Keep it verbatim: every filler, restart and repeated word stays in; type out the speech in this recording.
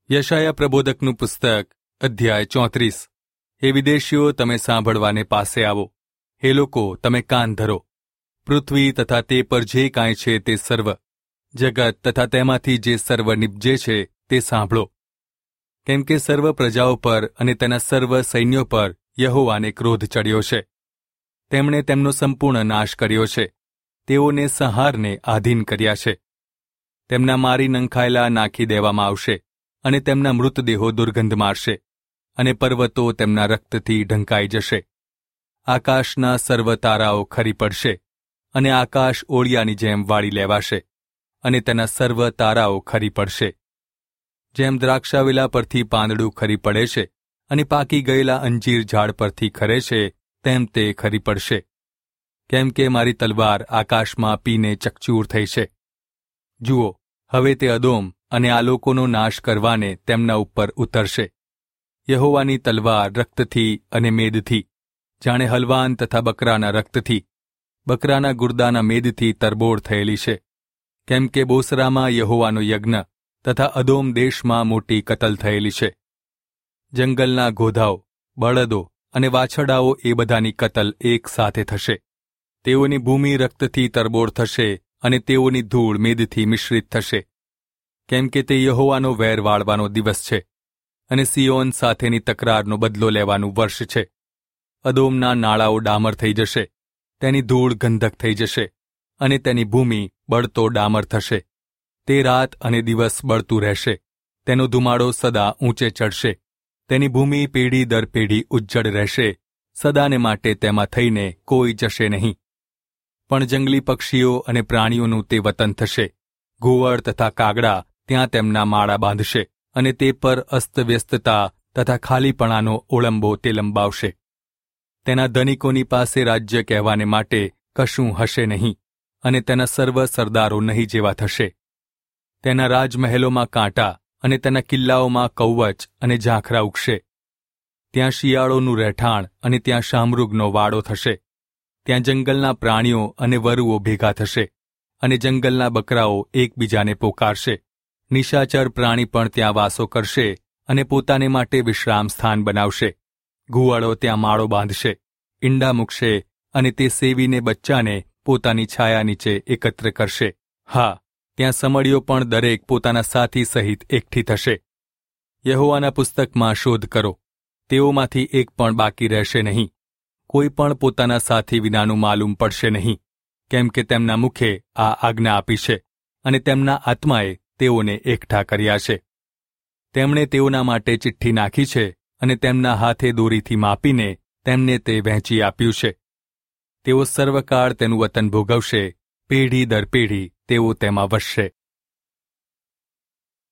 યશાયા પ્રબોધકનું પુસ્તક અધ્યાય ચોત્રીસ. હે વિદેશીઓ, તમે સાંભળવાને પાસે આવો. હે લોકો, તમે કાન ધરો. પૃથ્વી તથા તે પર જે કાંઈ છે તે સર્વ, જગત તથા તેમાંથી જે સર્વ નિપજે છે તે સાંભળો. કેમ કે સર્વ પ્રજાઓ પર અને તેના સર્વ સૈન્યો પર યહોવાને ક્રોધ ચડ્યો છે. તેમણે તેમનો સંપૂર્ણ નાશ કર્યો છે. તેઓને સંહારને આધીન કર્યા છે. તેમના મારી નંખાયેલા નાખી દેવામાં આવશે, અને તેમના મૃતદેહો દુર્ગંધ મારશે, અને પર્વતો તેમના રક્તથી ઢંકાઈ જશે. આકાશના સર્વ તારાઓ ખરી પડશે, અને આકાશ ઓળિયાની જેમ વાળી લેવાશે, અને તેના સર્વ તારાઓ ખરી પડશે. જેમ દ્રાક્ષાવેલા પરથી પાંદડું ખરી પડે છે, અને પાકી ગયેલા અંજીર ઝાડ પરથી ખરે છે, તેમ તે ખરી પડશે. કેમ કે મારી તલવાર આકાશમાં પીને ચકચૂર થઈ છે. જુઓ, હવે તે અદોમ અને આ લોકોનો નાશ કરવાને તેમના ઉપર ઉતરશે. યહોવાની તલવાર રક્તથી અને મેદથી, જાણે હલવાન તથા બકરાના રક્તથી, બકરાના ગુર્દાના મેદથી તરબોળ થયેલી છે. કેમ કે બોસરામાં યહોવાનો યજ્ઞ તથા અદોમ દેશમાં મોટી કતલ થયેલી છે. જંગલના ગોધાઓ, બળદો અને વાછરડાઓ એ બધાની કતલ એક સાથે થશે. તેઓની ભૂમિ રક્તથી તરબોળ થશે, અને તેઓની ધૂળ મેદથી મિશ્રિત થશે. કેમ કે તે યહોવાનો વેર વાળવાનો દિવસ છે, અને સિયોન સાથેની તકરારનો બદલો લેવાનું વર્ષ છે. અદોમના નાળાઓ ડામર થઈ જશે, તેની ધૂળ ગંધક થઈ જશે, અને તેની ભૂમિ બળતો ડામર થશે. તે રાત અને દિવસ બળતું રહેશે. તેનો ધુમાડો સદા ઊંચે ચડશે. તેની ભૂમિ પેઢી દર પેઢી ઉજ્જડ રહેશે. સદાને માટે તેમાં થઈને કોઈ જશે નહીં. પણ જંગલી પક્ષીઓ અને પ્રાણીઓનું તે વતન થશે. ઘુવડ તથા કાગડા ત્યાં તેમના માળા બાંધશે, અને તે પર અસ્તવ્યસ્તતા તથા ખાલીપણાનો ઓળંબો તે લંબાવશે. તેના ધનિકોની પાસે રાજ્ય કહેવાને માટે કશું હશે નહીં, અને તેના સર્વ સરદારો નહીં જેવા થશે. તેના રાજમહેલોમાં કાંટા અને તેના કિલ્લાઓમાં કૌવચ અને ઝાંખરા ઉગશે. ત્યાં શિયાળોનું રહેઠાણ અને ત્યાં શામૃગનો વાડો થશે. ત્યાં જંગલના પ્રાણીઓ અને વરુઓ ભેગા થશે, અને જંગલના બકરાઓ એકબીજાને પોકારશે. નિશાચર પ્રાણી પણ ત્યાં વાસો કરશે, અને પોતાને માટે વિશ્રામ સ્થાન બનાવશે. ઘુવડો ત્યાં માળો બાંધશે, ઈંડા મૂકશે, અને તે સેવીને બચ્ચાને પોતાની છાયા નીચે એકત્ર કરશે. હા, ત્યાં સમળીઓ પણ દરેક પોતાના સાથી સહિત એકઠી થશે. યહોવાના પુસ્તકમાં શોધ કરો, તેઓમાંથી એક પણ બાકી રહેશે નહીં. કોઈ પણ પોતાના સાથી વિનાનું માલુમ પડશે નહીં. કેમ કે તેમના મુખે આ આજ્ઞા આપી છે, અને તેમના આત્માએ તેઓને એકઠા કર્યા છે. તેમણે તેઓના માટે ચિઠ્ઠી નાખી છે, અને તેમના હાથે દોરીથી માપીને તેમને તે વહેંચી આપ્યું છે. તેઓ સર્વકાળ તેનું વતન ભોગવશે. પેઢી દર પેઢી તેઓ તેમાં વસશે.